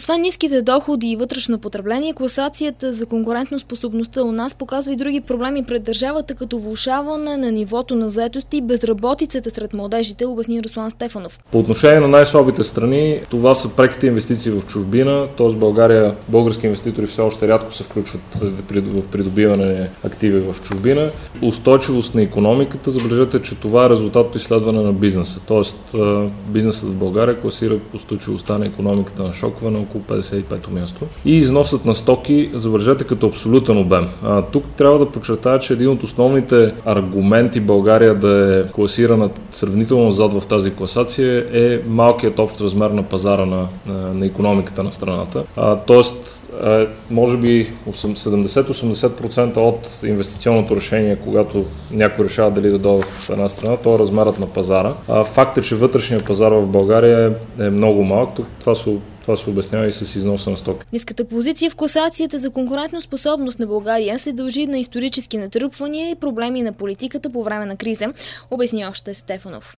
Освен ниските доходи и вътрешно потребление, класацията за конкурентоспособността у нас показва и други проблеми пред държавата, като влошаване на нивото на заетост и безработицата сред младежите, обясни Руслан Стефанов. По отношение на най-слабите страни, това са преките инвестиции в чужбина, т.е. в България български инвеститори все още рядко се включват в придобиване активи в чужбина. Устойчивост на икономиката, забележете, че това е резултат от изследване на бизнеса, т.е. бизнесът в България класира устойчивостта на икономиката на шокове на около 55-то място. И износът на стоки, забележете, като абсолютен обем. Тук трябва да подчертая, че един от основните аргументи България да е класирана сравнително зад в тази класация е малкият общ размер на пазара на икономиката на страната. Тоест, може би 70-80% от инвестиционното решение, когато някой решава дали да дойде в една страна, то е размерът на пазара. Факт е, че вътрешният пазар в България е много малък. Това се обяснява и с износа на стоки. Ниската позиция в класацията за конкурентоспособност на България се дължи на исторически натрупвания и проблеми на политиката по време на криза, обясни още Стефанов.